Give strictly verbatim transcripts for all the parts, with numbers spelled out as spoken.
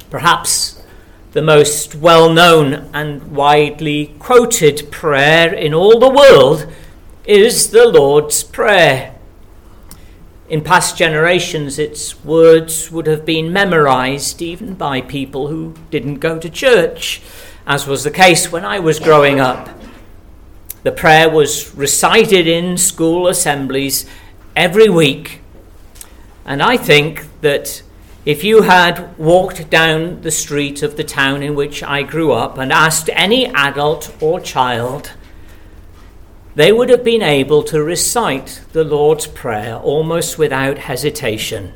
Perhaps the most well-known and widely quoted prayer in all the world is the Lord's Prayer. In past generations, its words would have been memorized even by people who didn't go to church, as was the case when I was growing up. The prayer was recited in school assemblies every week. And I think that if you had walked down the street of the town in which I grew up and asked any adult or child, they would have been able to recite the Lord's Prayer almost without hesitation.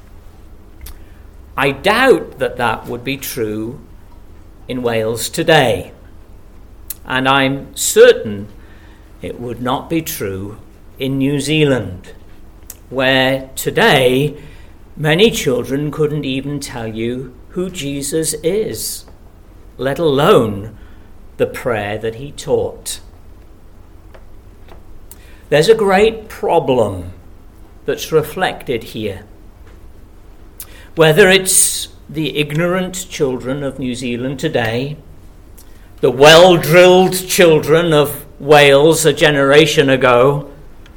I doubt that that would be true in Wales today, and I'm certain it would not be true in New Zealand, where today many children couldn't even tell you who Jesus is, let alone the prayer that he taught. There's a great problem that's reflected here. Whether it's the ignorant children of New Zealand today, the well-drilled children of Wales a generation ago,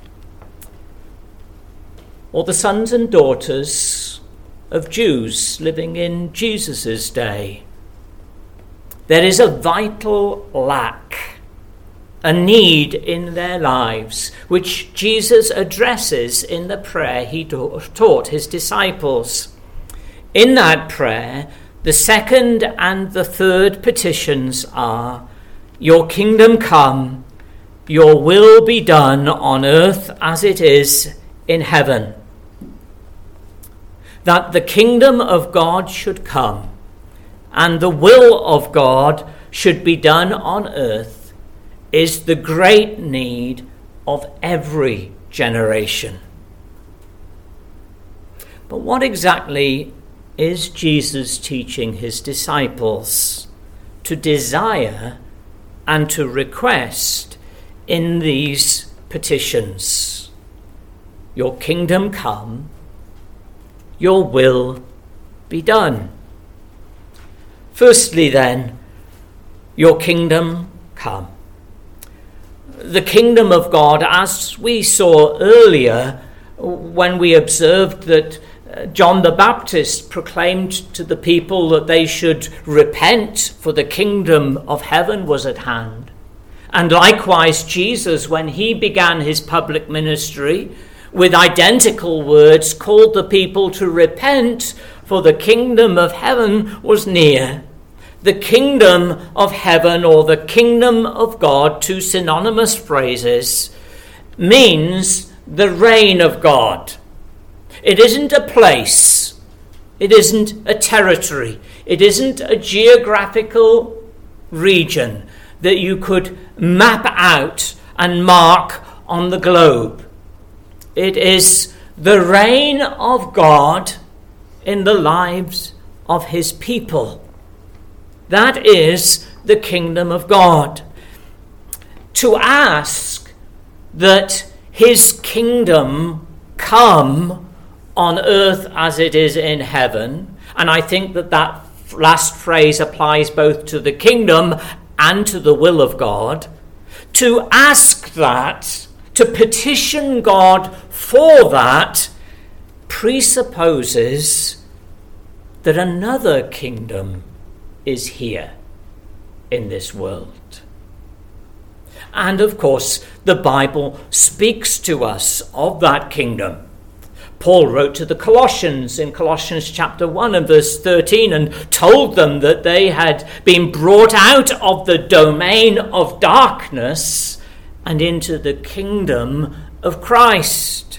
or the sons and daughters of Jews living in Jesus' day, there is a vital lack, a need in their lives, which Jesus addresses in the prayer he taught his disciples. In that prayer, the second and the third petitions are, "Your kingdom come, your will be done on earth as it is in heaven." That the kingdom of God should come and the will of God should be done on earth is the great need of every generation. But what exactly is Jesus teaching his disciples to desire and to request in these petitions? Your kingdom come, your will be done. Firstly then, your kingdom come. The kingdom of God, as we saw earlier when we observed that John the Baptist proclaimed to the people that they should repent, for the kingdom of heaven was at hand. And likewise Jesus, when he began his public ministry, with identical words, called the people to repent, for the kingdom of heaven was near. The kingdom of heaven, or the kingdom of God, two synonymous phrases, means the reign of God. It isn't a place. It isn't a territory. It isn't a geographical region that you could map out and mark on the globe. It is the reign of God in the lives of his people. That is the kingdom of God. To ask that his kingdom come on earth as it is in heaven, and I think that that last phrase applies both to the kingdom and to the will of God, to ask that, to petition God for that, presupposes that another kingdom is here in this world. And of course, the Bible speaks to us of that kingdom. Paul wrote to the Colossians in Colossians chapter one and verse thirteen and told them that they had been brought out of the domain of darkness and into the kingdom of Christ.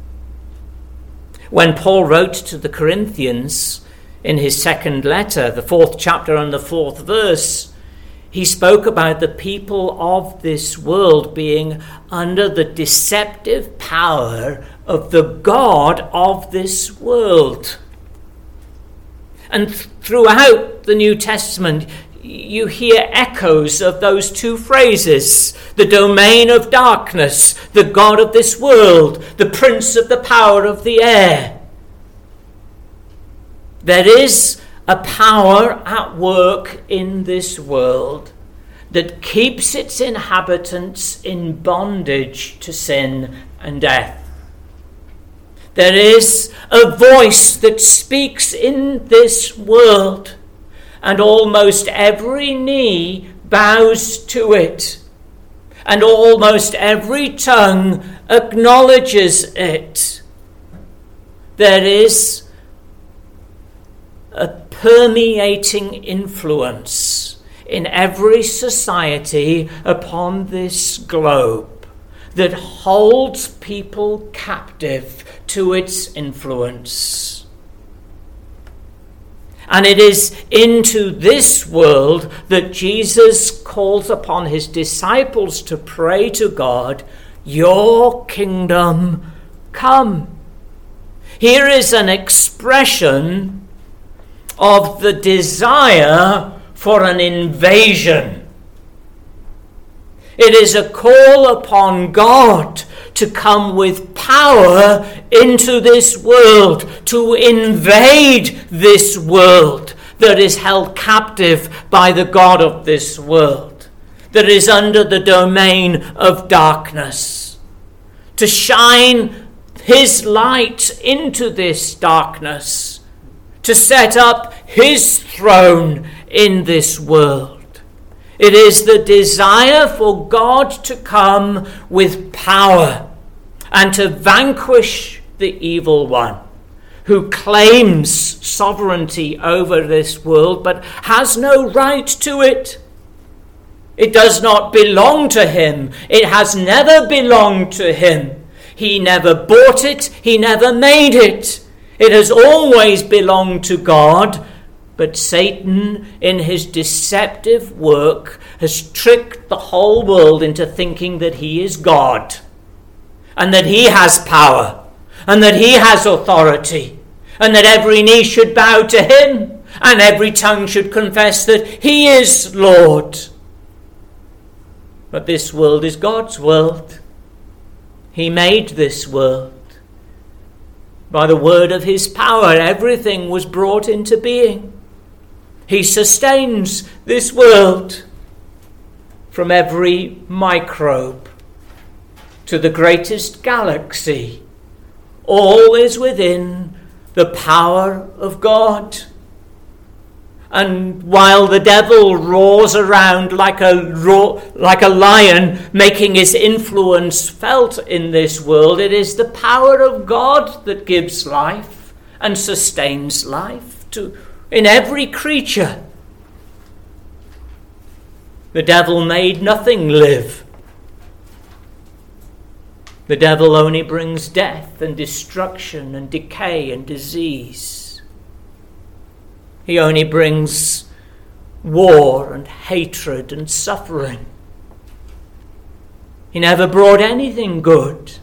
When Paul wrote to the Corinthians in his second letter, the fourth chapter and the fourth verse, he spoke about the people of this world being under the deceptive power of the God of this world. And th- throughout the New Testament, you hear echoes of those two phrases: the domain of darkness, the God of this world, the prince of the power of the air. There is a power at work in this world that keeps its inhabitants in bondage to sin and death. There is a voice that speaks in this world, and almost every knee bows to it, and almost every tongue acknowledges it. There is a permeating influence in every society upon this globe that holds people captive to its influence. And it is into this world that Jesus calls upon his disciples to pray to God, "Your kingdom come." Here is an expression of the desire for an invasion. It is a call upon God to come with power into this world, to invade this world that is held captive by the god of this world, that is under the domain of darkness, to shine his light into this darkness, to set up his throne in this world. It is the desire for God to come with power and to vanquish the evil one who claims sovereignty over this world but has no right to it. It does not belong to him. It has never belonged to him. He never bought it. He never made it. It has always belonged to God. But Satan, in his deceptive work, has tricked the whole world into thinking that he is God, and that he has power, and that he has authority, and that every knee should bow to him, and every tongue should confess that he is Lord. But this world is God's world. He made this world. By the word of his power, everything was brought into being. He sustains this world from every microbe to the greatest galaxy. All is within the power of God. And while the devil roars around like a roar, like a lion, making his influence felt in this world, it is the power of God that gives life and sustains life to in every creature. The devil made nothing live. The devil only brings death and destruction and decay and disease. He only brings war and hatred and suffering. He never brought anything good.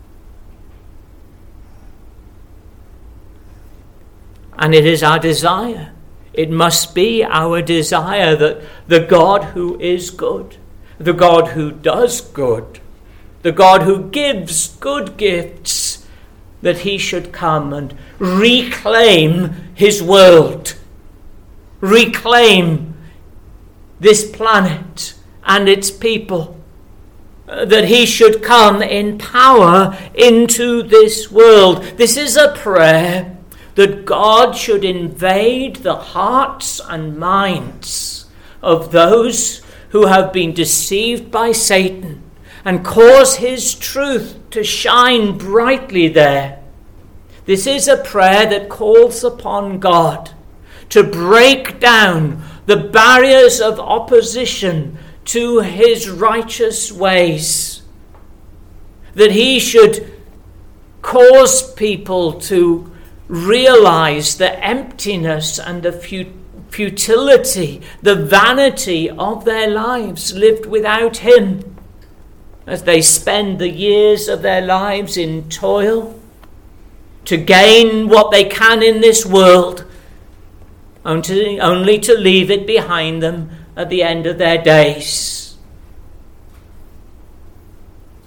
And it is our desire, it must be our desire that the God who is good, the God who does good, the God who gives good gifts, that he should come and reclaim his world, reclaim this planet and its people, that he should come in power into this world. This is a prayer that God should invade the hearts and minds of those who have been deceived by Satan and cause his truth to shine brightly there. This is a prayer that calls upon God to break down the barriers of opposition to his righteous ways, that he should cause people to realize the emptiness and the futility, the vanity of their lives lived without him, as they spend the years of their lives in toil to gain what they can in this world, only, only to leave it behind them at the end of their days,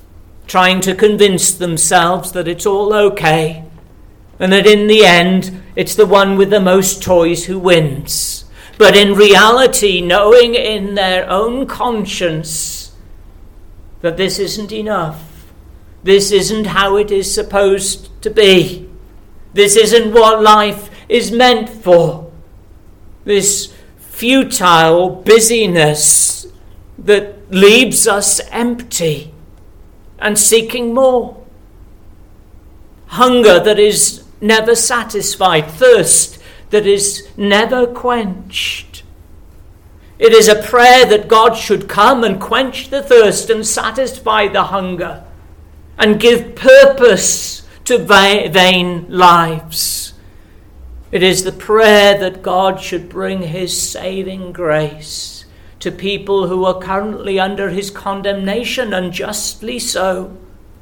trying to convince themselves that it's all okay, and that in the end it's the one with the most toys who wins. But in reality, knowing in their own conscience that this isn't enough. This isn't how it is supposed to be. This isn't what life is meant for. This futile busyness that leaves us empty and seeking more. Hunger that is never satisfied. Thirst that is never quenched. It is a prayer that God should come and quench the thirst and satisfy the hunger and give purpose to vain lives. It is the prayer that God should bring his saving grace to people who are currently under his condemnation, and justly so.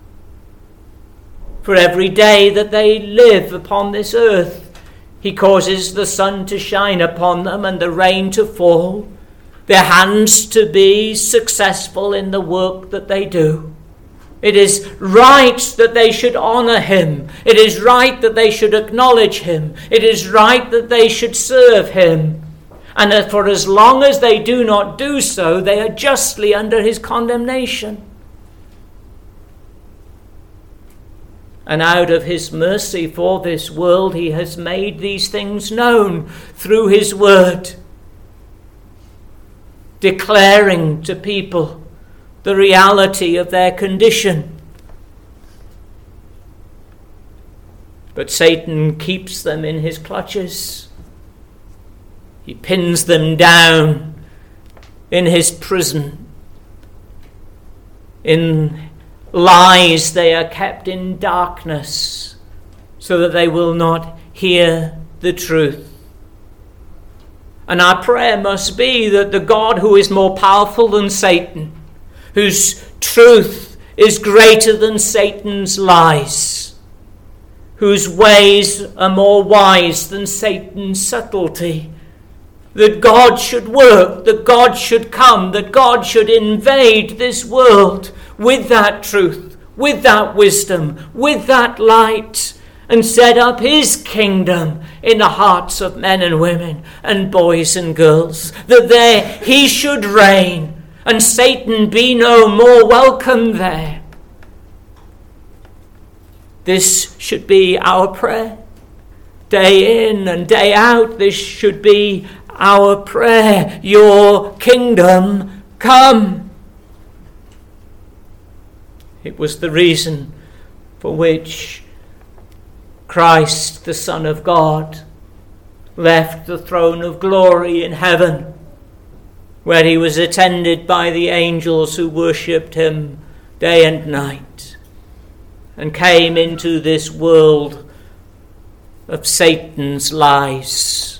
For every day that they live upon this earth, he causes the sun to shine upon them and the rain to fall, their hands to be successful in the work that they do. It is right that they should honor him. It is right that they should acknowledge him. It is right that they should serve him. And that for as long as they do not do so, they are justly under his condemnation. And out of his mercy for this world, he has made these things known through his word, declaring to people the reality of their condition. But Satan keeps them in his clutches. He pins them down in his prison. In lies they are kept in darkness so that they will not hear the truth. And our prayer must be that the God who is more powerful than Satan, whose truth is greater than Satan's lies, whose ways are more wise than Satan's subtlety, that God should work, that God should come, that God should invade this world with that truth, with that wisdom, with that light, and set up his kingdom in the hearts of men and women and boys and girls, that there he should reign and Satan be no more welcome there. This should be our prayer. Day in and day out, this should be our prayer. Your kingdom come. It was the reason for which Christ, the Son of God, left the throne of glory in heaven, where he was attended by the angels who worshipped him day and night, and came into this world of Satan's lies,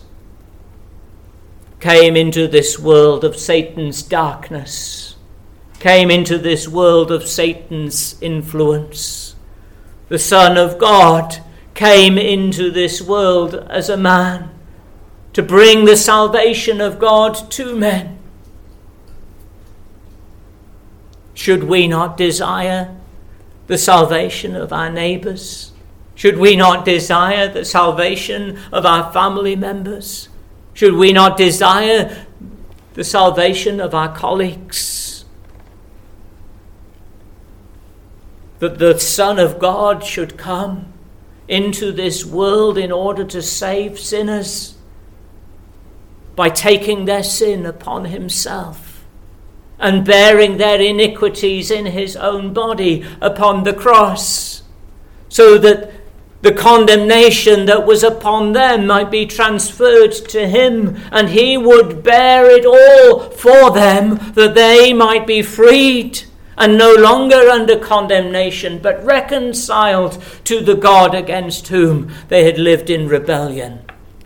came into this world of Satan's darkness, came into this world of Satan's influence. The Son of God came into this world as a man to bring the salvation of God to men. Should we not desire the salvation of our neighbours? Should we not desire the salvation of our family members? Should we not desire the salvation of our colleagues? That the Son of God should come into this world in order to save sinners by taking their sin upon himself and bearing their iniquities in his own body upon the cross, so that the condemnation that was upon them might be transferred to him, and he would bear it all for them, that they might be freed and no longer under condemnation, but reconciled to the God against whom they had lived in rebellion.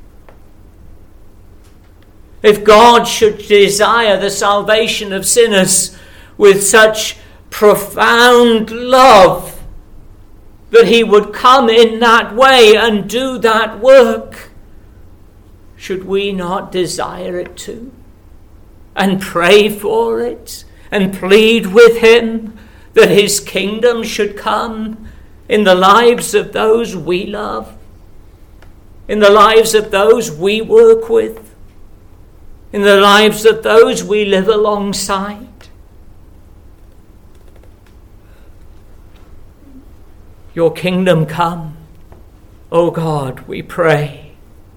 If God should desire the salvation of sinners with such profound love that he would come in that way and do that work, should we not desire it too, and pray for it, and plead with him that his kingdom should come in the lives of those we love? in the lives of those we work with, in the lives of those we live alongside. Your kingdom come, O God, we pray.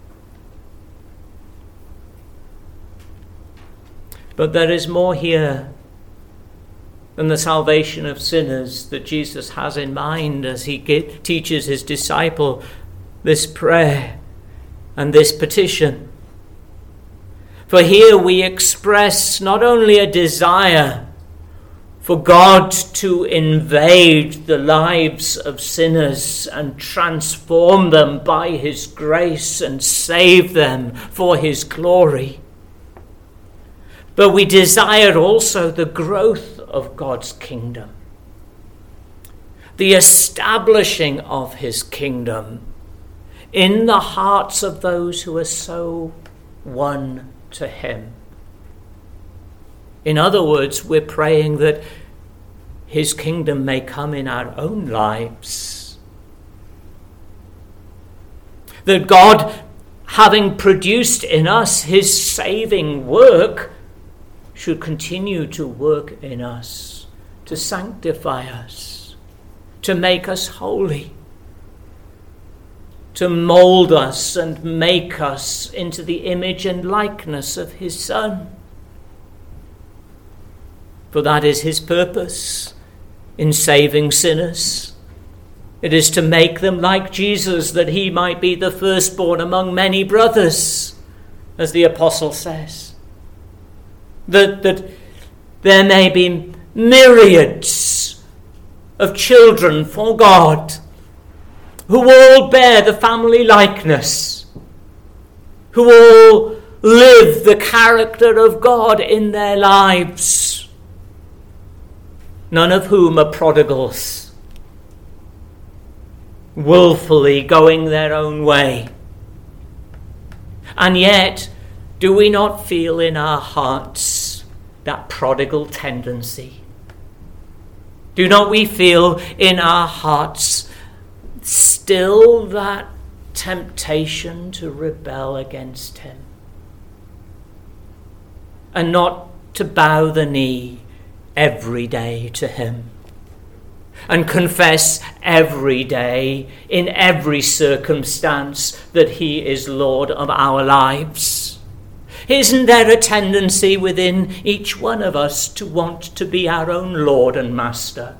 But there is more here than the salvation of sinners that Jesus has in mind as he ge- teaches his disciple this prayer and this petition. For here we express not only a desire for God to invade the lives of sinners and transform them by his grace and save them for his glory, but we desire also the growth of God's kingdom, the establishing of his kingdom in the hearts of those who are so won to him. In other words, we're praying that his kingdom may come in our own lives. That God, having produced in us his saving work, should continue to work in us, to sanctify us, to make us holy, to mold us and make us into the image and likeness of his Son. For that is his purpose in saving sinners. It is to make them like Jesus, that he might be the firstborn among many brothers, as the apostle says. That, that there may be myriads of children for God, who all bear the family likeness, who all live the character of God in their lives, none of whom are prodigals, willfully going their own way. And yet, do we not feel in our hearts that prodigal tendency? Do not we feel in our hearts still that temptation to rebel against him, and not to bow the knee every day to him, and confess every day in every circumstance that he is Lord of our lives? Isn't there a tendency within each one of us to want to be our own Lord and Master?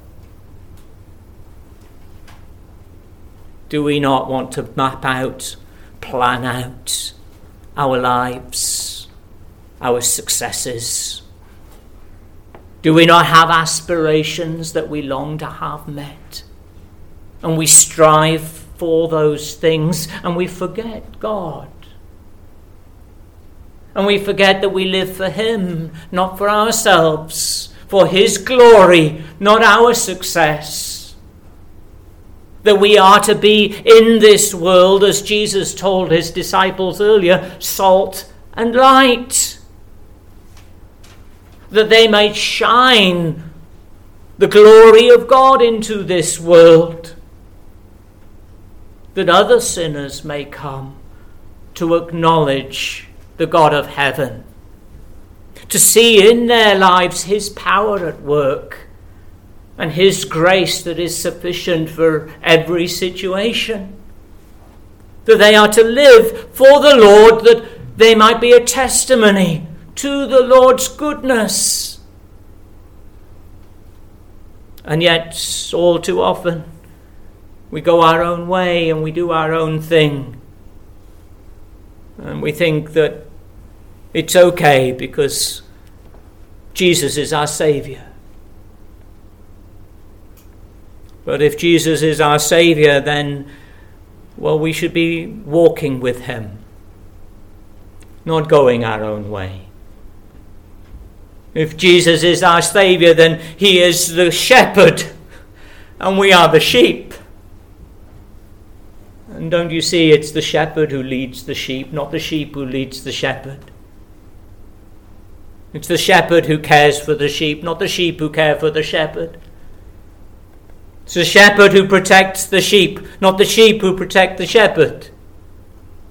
Do we not want to map out, plan out our lives, our successes? Do we not have aspirations that we long to have met? And we strive for those things, and we forget God. And we forget that we live for him, not for ourselves, for his glory, not our success. That we are to be in this world, as Jesus told his disciples earlier, salt and light. That they might shine the glory of God into this world. That other sinners may come to acknowledge the God of heaven, to see in their lives his power at work and his grace that is sufficient for every situation. That they are to live for the Lord, that they might be a testimony to the Lord's goodness. And yet, all too often, we go our own way and we do our own thing. And we think that it's okay because Jesus is our Saviour. But if Jesus is our Saviour, then, well, we should be walking with him, not going our own way. If Jesus is our Saviour, then he is the shepherd and we are the sheep. And don't you see, it's the shepherd who leads the sheep, not the sheep who leads the shepherd. It's the shepherd who cares for the sheep, not the sheep who care for the shepherd. It's the shepherd who protects the sheep, not the sheep who protect the shepherd.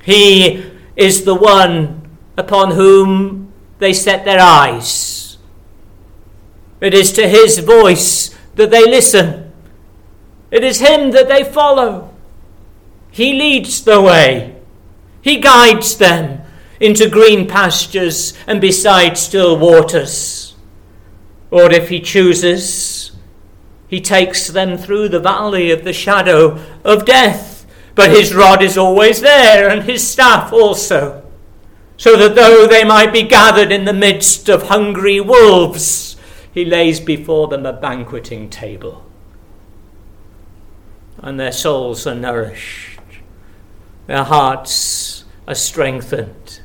He is the one upon whom they set their eyes. It is to his voice that they listen. It is him that they follow. He leads the way. He guides them into green pastures and beside still waters. Or if he chooses, he takes them through the valley of the shadow of death. But his rod is always there, and his staff also, so that though they might be gathered in the midst of hungry wolves, he lays before them a banqueting table, and their souls are nourished, their hearts are strengthened.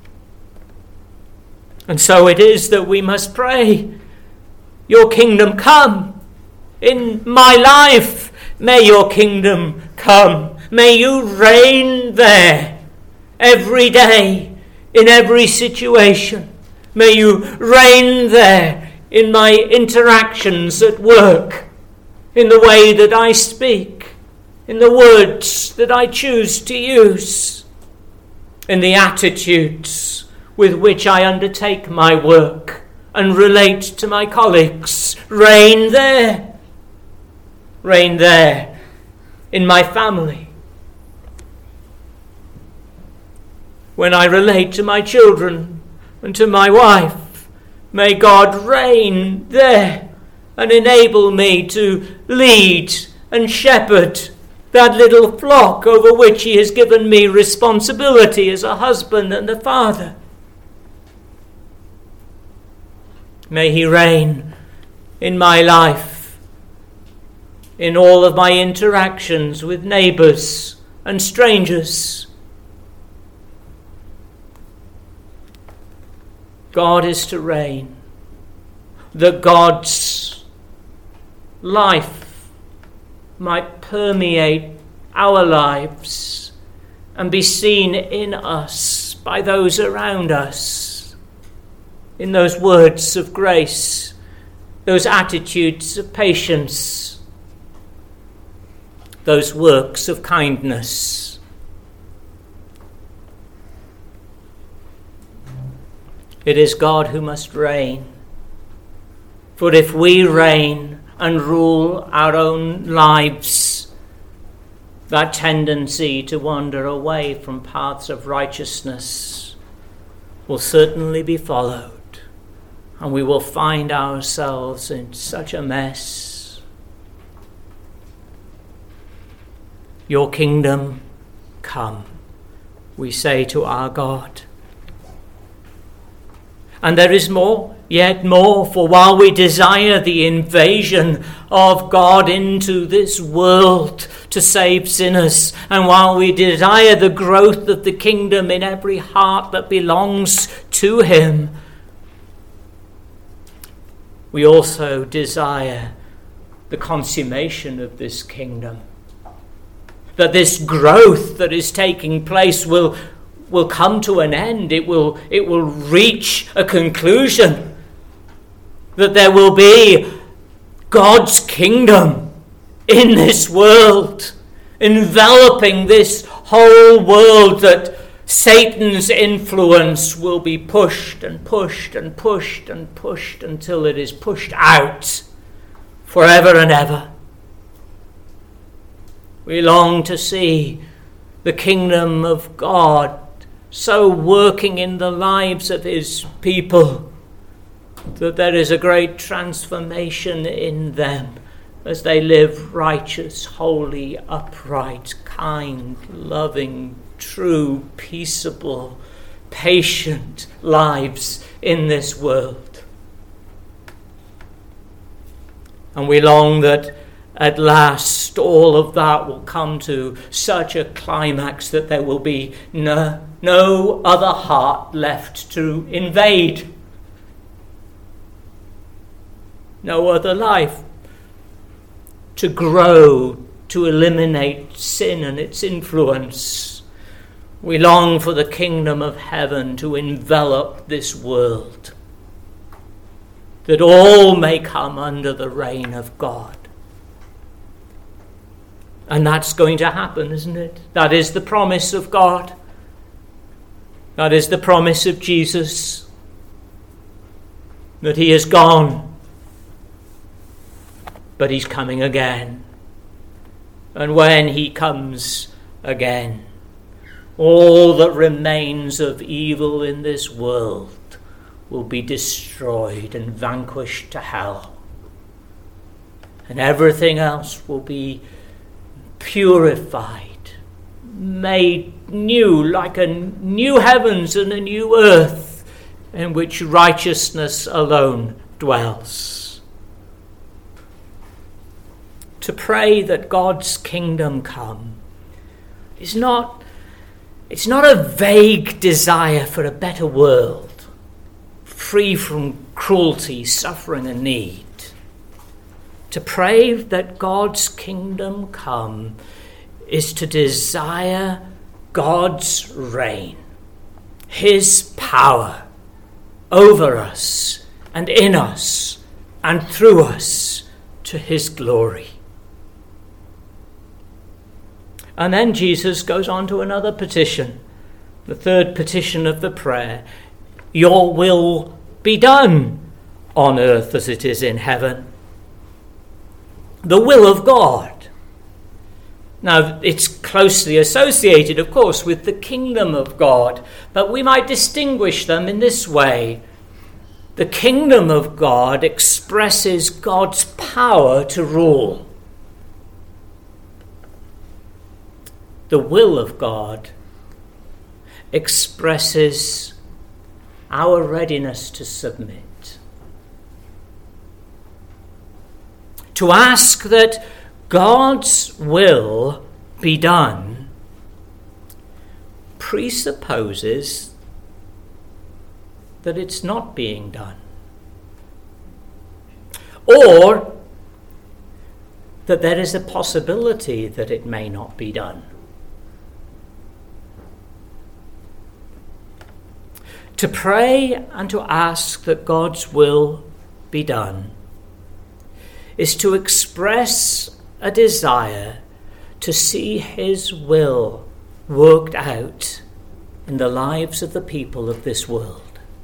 And so it is that we must pray, your kingdom come. In my life, may your kingdom come. May you reign there every day, in every situation. May you reign there in my interactions at work, in the way that I speak, in the words that I choose to use, in the attitudes with which I undertake my work and relate to my colleagues. Reign there. Reign there in my family. When I relate to my children and to my wife, may God reign there and enable me to lead and shepherd that little flock over which he has given me responsibility as a husband and a father. May he reign in my life, in all of my interactions with neighbours and strangers. God is to reign, that God's life might permeate our lives and be seen in us by those around us, in those words of grace, those attitudes of patience, those works of kindness. It is God who must reign. For if we reign and rule our own lives, that tendency to wander away from paths of righteousness will certainly be followed, and we will find ourselves in such a mess. Your kingdom come, we say to our God. And there is more, yet more, for while we desire the invasion of God into this world to save sinners, and while we desire the growth of the kingdom in every heart that belongs to him, we also desire the consummation of this kingdom. That this growth that is taking place will, will come to an end. It will, it will reach a conclusion. That there will be God's kingdom in this world, enveloping this whole world, that Satan's influence will be pushed and pushed and pushed and pushed until it is pushed out forever and ever. We long to see the kingdom of God so working in the lives of his people that there is a great transformation in them as they live righteous, holy, upright, kind, loving, true, peaceable, patient lives in this world. And we long that at last all of that will come to such a climax that there will be no, no other heart left to invade. No other life to grow, to eliminate sin and its influence. We long for the kingdom of heaven to envelop this world, that all may come under the reign of God. And that's going to happen, isn't it? That is the promise of God. That is the promise of Jesus, that he is gone, but he's coming again. And when he comes again, all that remains of evil in this world will be destroyed and vanquished to hell. And everything else will be purified, made new, like a new heavens and a new earth in which righteousness alone dwells. To pray that God's kingdom come is not, it's not a vague desire for a better world, free from cruelty, suffering, and need. To pray that God's kingdom come is to desire God's reign, his power over us and in us and through us to his glory. And then Jesus goes on to another petition, the third petition of the prayer. Your will be done on earth as it is in heaven. The will of God. Now, it's closely associated, of course, with the kingdom of God, but we might distinguish them in this way. The kingdom of God expresses God's power to rule. The will of God expresses our readiness to submit. To ask that God's will be done presupposes that it's not being done, or that there is a possibility that it may not be done. To pray and to ask that God's will be done is to express a desire to see his will worked out in the lives of the people of this world.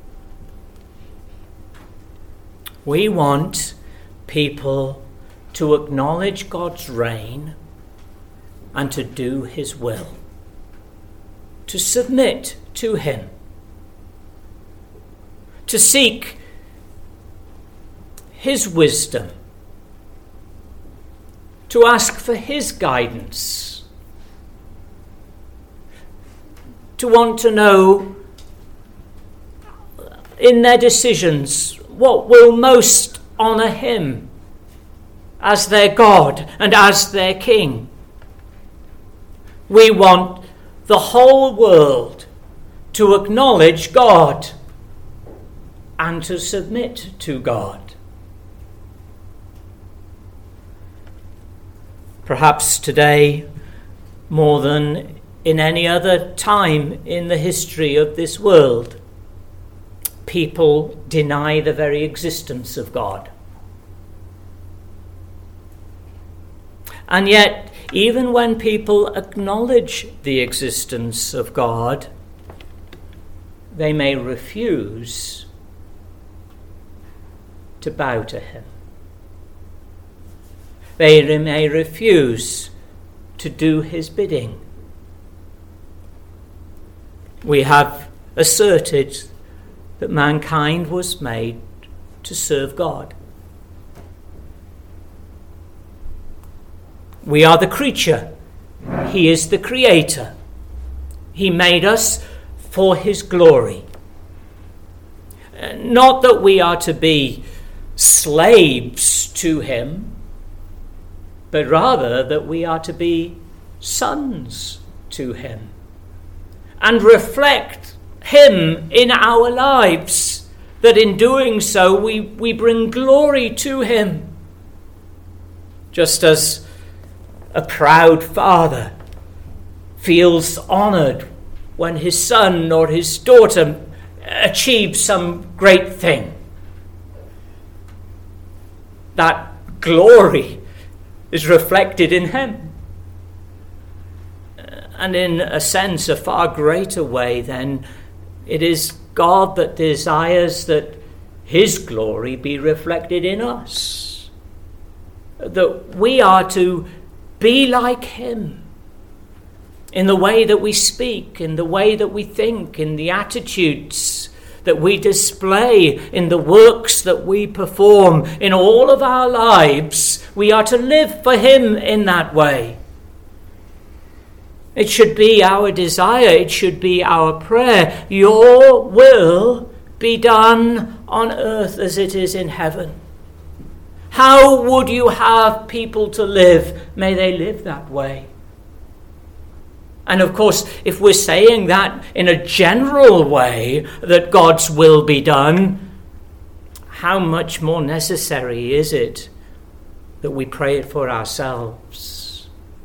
We want people to acknowledge God's reign and to do his will, to submit to him, to seek his wisdom, to ask for his guidance, to want to know in their decisions what will most honour him as their God and as their King. We want the whole world to acknowledge God and to submit to God. Perhaps today, more than in any other time in the history of this world, people deny the very existence of God. And yet, even when people acknowledge the existence of God, they may refuse to bow to him. They may refuse to do his bidding. We have asserted that mankind was made to serve God. We are the creature. He is the creator. He made us for his glory. Not that we are to be slaves to him, but rather that we are to be sons to him and reflect him in our lives, that in doing so we, we bring glory to him. Just as a proud father feels honoured when his son or his daughter achieves some great thing. That glory is reflected in him. And in a sense, a far greater way than It is God that desires that his glory be reflected in us. That we are to be like him in the way that we speak, in the way that we think, in the attitudes that we display, in the works that we perform, in all of our lives. We are to live for him in that way. It should be our desire, it should be our prayer. Your will be done on earth as it is in heaven. How would you have people to live? May they live that way. And of course, if we're saying that in a general way, that God's will be done, how much more necessary is it that we pray it for ourselves?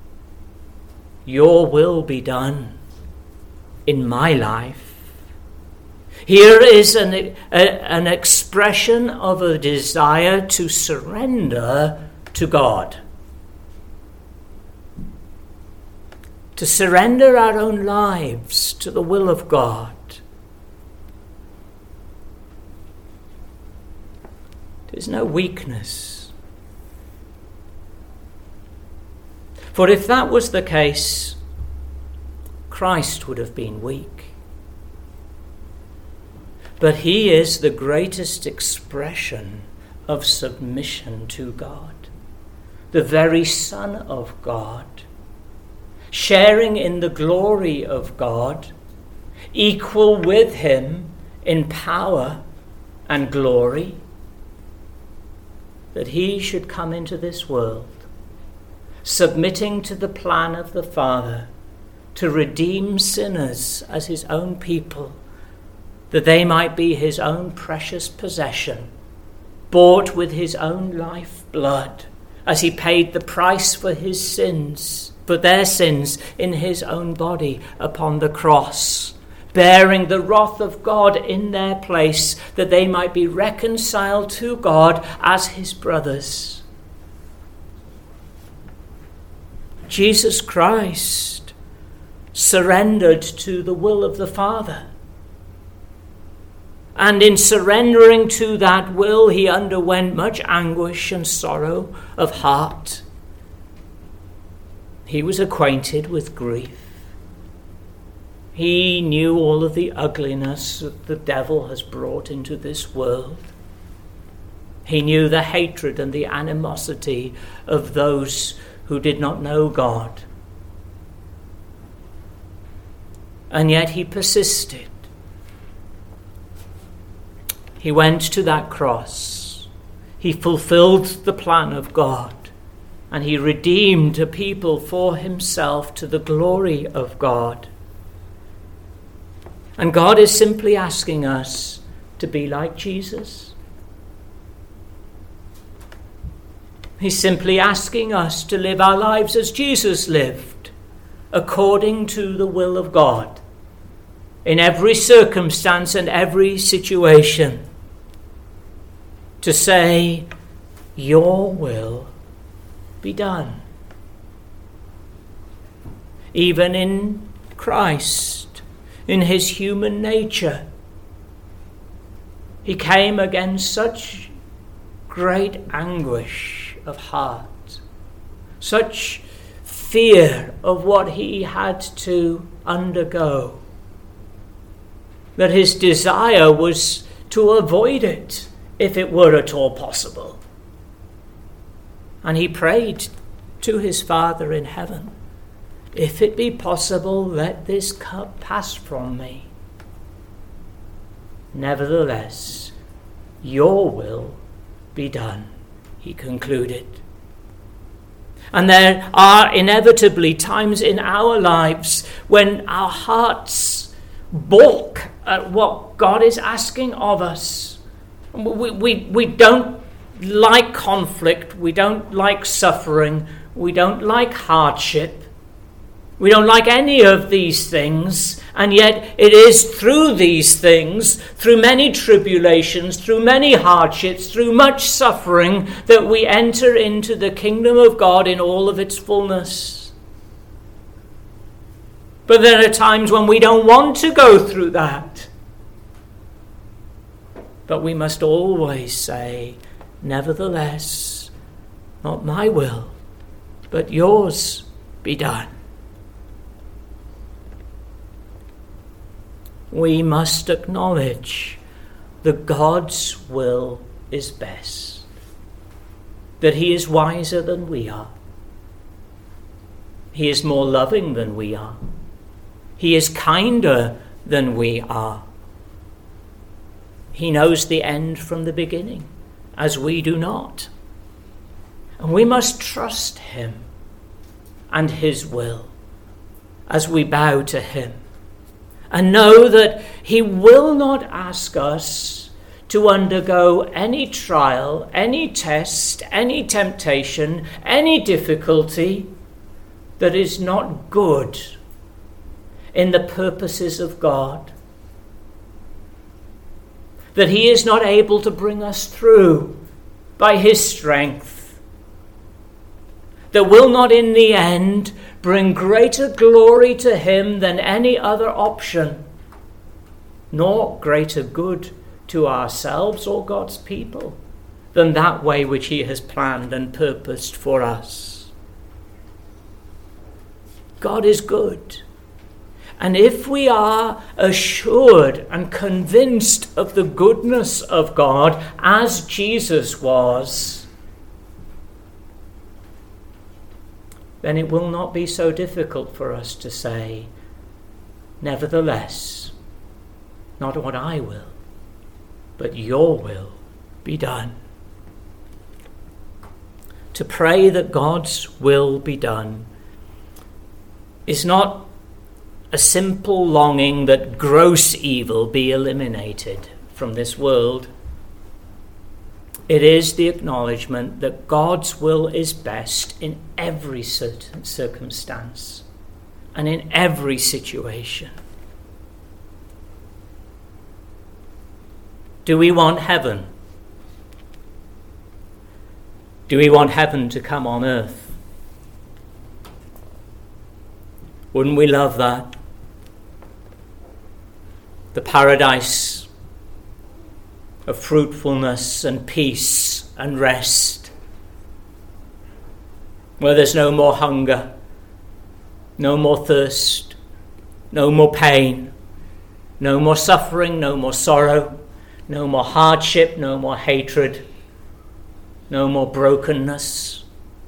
Your will be done in my life. Here is an, a, an expression of a desire to surrender to God. To surrender our own lives to the will of God. There's no weakness. For if that was the case, Christ would have been weak. But he is the greatest expression of submission to God, the very Son of God, sharing in the glory of God, equal with him in power and glory, that he should come into this world, submitting to the plan of the Father to redeem sinners as his own people, that they might be his own precious possession, bought with his own life blood, as he paid the price for his sins, for their sins in his own body upon the cross, bearing the wrath of God in their place, that they might be reconciled to God as his brothers. Jesus Christ surrendered to the will of the Father. And in surrendering to that will, he underwent much anguish and sorrow of heart. He was acquainted with grief. He knew all of the ugliness that the devil has brought into this world. He knew the hatred and the animosity of those who did not know God. And yet he persisted. He went to that cross. He fulfilled the plan of God. And he redeemed a people for himself to the glory of God. And God is simply asking us to be like Jesus. He's simply asking us to live our lives as Jesus lived, according to the will of God, in every circumstance and every situation. To say, your will be done. Even in Christ, in his human nature, he came against such great anguish of heart, such fear of what he had to undergo, that his desire was to avoid it if it were at all possible. And he prayed to his Father in heaven, if it be possible, let this cup pass from me. Nevertheless, your will be done, he concluded. And there are inevitably times in our lives when our hearts balk at what God is asking of us. We, we, we don't like conflict, we don't like suffering, we don't like hardship, we don't like any of these things, and yet it is through these things, through many tribulations, through many hardships, through much suffering, that we enter into the kingdom of God in all of its fullness. But there are times when we don't want to go through that. But we must always say, nevertheless, not my will, but yours be done. We must acknowledge that God's will is best, that he is wiser than we are. He is more loving than we are. He is kinder than we are. He knows the end from the beginning, as we do not. And we must trust him and his will as we bow to him, and know that he will not ask us to undergo any trial, any test, any temptation, any difficulty that is not good in the purposes of God, that he is not able to bring us through by his strength, that will not in the end bring greater glory to him than any other option, nor greater good to ourselves or God's people than that way which he has planned and purposed for us. God is good. And if we are assured and convinced of the goodness of God, as Jesus was, then it will not be so difficult for us to say, nevertheless, not what I will, but your will be done. To pray that God's will be done is not a simple longing that gross evil be eliminated from this world. It is the acknowledgement that God's will is best in every certain circumstance and in every situation. Do we want heaven? Do we want heaven to come on earth? Wouldn't we love that? The paradise of fruitfulness and peace and rest, where there's no more hunger, no more thirst, no more pain, no more suffering, no more sorrow, no more hardship, no more hatred, no more brokenness.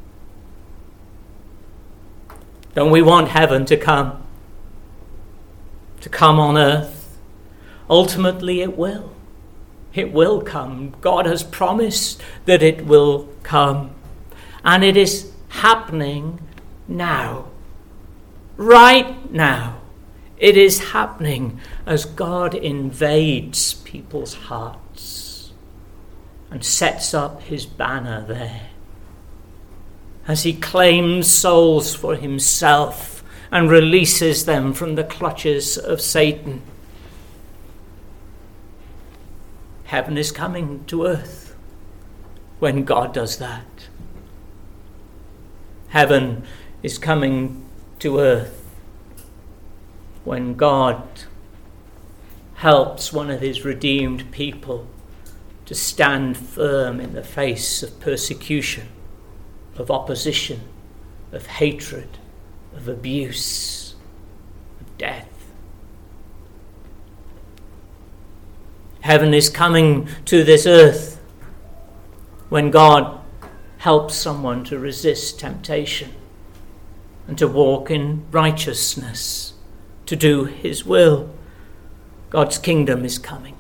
Don't we want heaven to come? To come on earth? Ultimately it will. It will come. God has promised that it will come. And it is happening now. Right now. It is happening as God invades people's hearts and sets up his banner there, as he claims souls for himself and releases them from the clutches of Satan. Heaven is coming to earth when God does that. Heaven is coming to earth when God helps one of his redeemed people to stand firm in the face of persecution, of opposition, of hatred, of abuse, of death. Heaven is coming to this earth when God helps someone to resist temptation and to walk in righteousness, to do his will. God's kingdom is coming.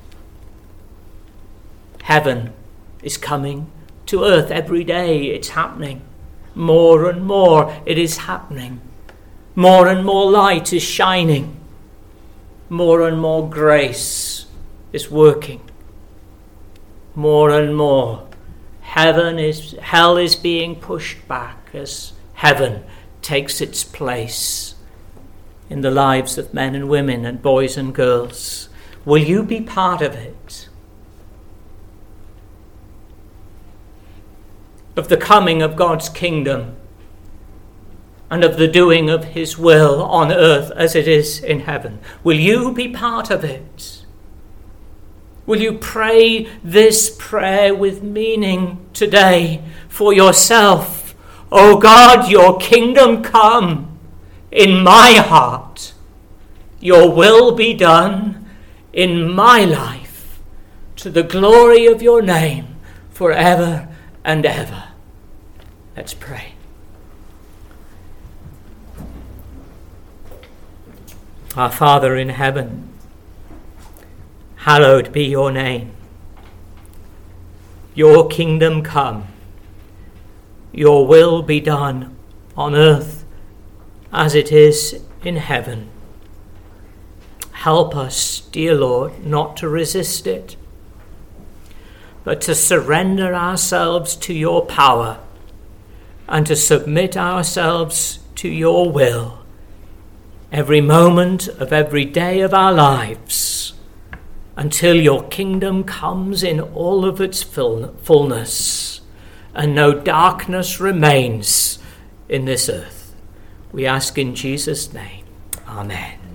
Heaven is coming to earth every day. It's happening. More and more it is happening. More and more light is shining. More and more grace is working. More and more heaven is hell is being pushed back as heaven takes its place in the lives of men and women and boys and girls. Will you be part of it? Of the coming of God's kingdom and of the doing of his will on earth as it is in heaven. Will you be part of it? Will you pray this prayer with meaning today for yourself? O God, your kingdom come in my heart. Your will be done in my life, to the glory of your name forever and ever. Let's pray. Our Father in heaven, hallowed be your name. Your kingdom come. Your will be done on earth as it is in heaven. Help us, dear Lord, not to resist it, but to surrender ourselves to your power and to submit ourselves to your will every moment of every day of our lives, until your kingdom comes in all of its fullness and no darkness remains in this earth. We ask in Jesus' name. Amen.